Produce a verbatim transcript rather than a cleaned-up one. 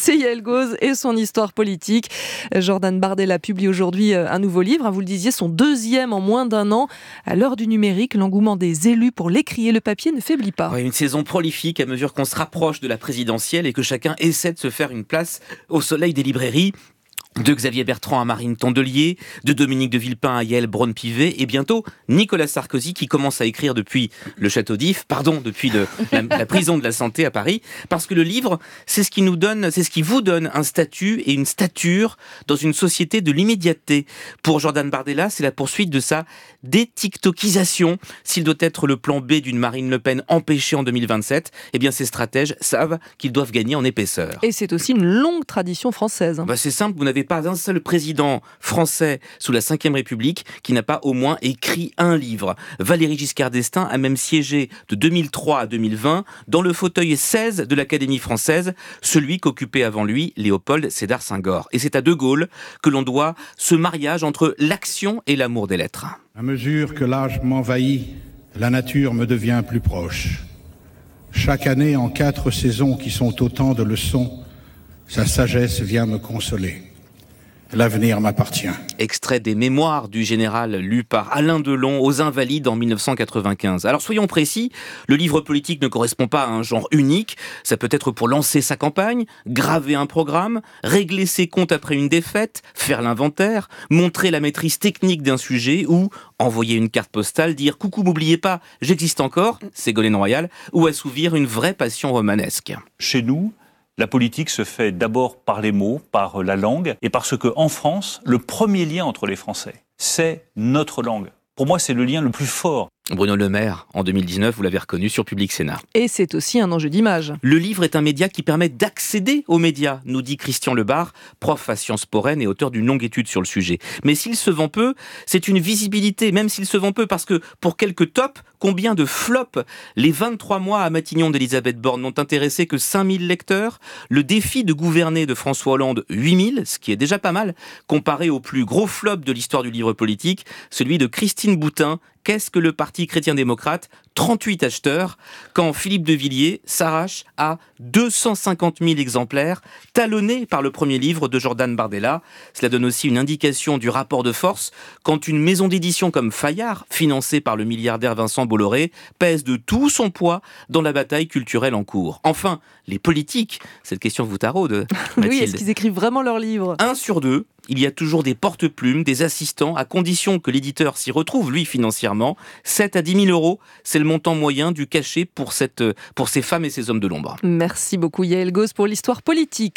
C'est Yael Gauze et son histoire politique. Jordan Bardella publie aujourd'hui un nouveau livre, vous le disiez, son deuxième en moins d'un an. À l'heure du numérique, l'engouement des élus pour l'écrit et le papier ne faiblit pas. Oui, une saison prolifique à mesure qu'on se rapproche de la présidentielle et que chacun essaie de se faire une place au soleil des librairies. De Xavier Bertrand à Marine Tondelier, de Dominique de Villepin à Yael Braun-Pivet, et bientôt Nicolas Sarkozy qui commence à écrire depuis le château d'If, pardon, depuis de, la, la prison de la Santé à Paris, parce que le livre, c'est ce qui nous donne, c'est ce qui vous donne un statut et une stature dans une société de l'immédiateté. Pour Jordan Bardella, c'est la poursuite de sa détiktokisation. S'il doit être le plan B d'une Marine Le Pen empêchée en deux mille vingt-sept, eh bien ces stratèges savent qu'ils doivent gagner en épaisseur. Et c'est aussi une longue tradition française. Bah c'est simple, vous n'avez pas un seul président français sous la cinquième République qui n'a pas au moins écrit un livre. Valéry Giscard d'Estaing a même siégé de deux mille trois à deux mille vingt dans le fauteuil seize de l'Académie française, celui qu'occupait avant lui Léopold Sédar Senghor. Et c'est à De Gaulle que l'on doit ce mariage entre l'action et l'amour des lettres. À mesure que l'âge m'envahit, la nature me devient plus proche. Chaque année, en quatre saisons qui sont autant de leçons, sa sagesse vient me consoler. L'avenir m'appartient. Extrait des mémoires du général lu par Alain Delon aux Invalides en dix-neuf cent quatre-vingt-quinze. Alors soyons précis, le livre politique ne correspond pas à un genre unique. Ça peut être pour lancer sa campagne, graver un programme, régler ses comptes après une défaite, faire l'inventaire, montrer la maîtrise technique d'un sujet ou envoyer une carte postale, dire « Coucou, m'oubliez pas, j'existe encore », Ségolène Royal, ou assouvir une vraie passion romanesque. Chez nous, la politique se fait d'abord par les mots, par la langue, et parce qu'en France, le premier lien entre les Français, c'est notre langue. Pour moi, c'est le lien le plus fort. Bruno Le Maire, en deux mille dix-neuf, vous l'avez reconnu sur Public Sénat. Et c'est aussi un enjeu d'image. Le livre est un média qui permet d'accéder aux médias, nous dit Christian Lebar, prof à Sciences Po Rennes et auteur d'une longue étude sur le sujet. Mais s'il se vend peu, c'est une visibilité, même s'il se vend peu, parce que pour quelques tops, combien de flops les vingt-trois mois à Matignon d'Elisabeth Borne n'ont intéressé que cinq mille lecteurs, le défi de gouverner de François Hollande, huit mille, ce qui est déjà pas mal, comparé au plus gros flop de l'histoire du livre politique, celui de Christine Boutin. Qu'est-ce que le Parti chrétien-démocrate ? trente-huit acheteurs, quand Philippe de Villiers s'arrache à deux cent cinquante mille exemplaires, talonnés par le premier livre de Jordan Bardella. Cela donne aussi une indication du rapport de force quand une maison d'édition comme Fayard, financée par le milliardaire Vincent Bolloré, pèse de tout son poids dans la bataille culturelle en cours. Enfin, les politiques, cette question vous taraude, Mathilde. Oui, est-ce qu'ils écrivent vraiment leurs livres ? Un sur deux, il y a toujours des porte-plumes, des assistants, à condition que l'éditeur s'y retrouve, lui, financièrement. sept à dix mille euros, c'est le montant moyen du cachet pour, cette, pour ces femmes et ces hommes de l'ombre. Merci beaucoup Yael Gauze pour l'histoire politique.